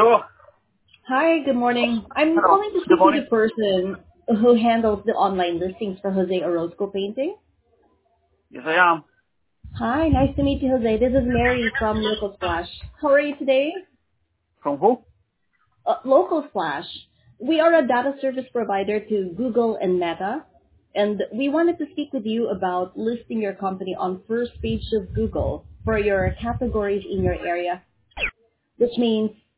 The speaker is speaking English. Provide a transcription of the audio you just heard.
Sure. Hi, good morning. I'm Hello. calling to Good speak to morning. the person who handles the online listings for Jose Orozco Painting. Yes, I am. Hi, nice to meet you, Jose. This is Mary from Local Splash. How are you today? From who? Local Splash. We are a data service provider to Google and Meta, and we wanted to speak with you about listing your company on first page of Google for your categories in your area, which means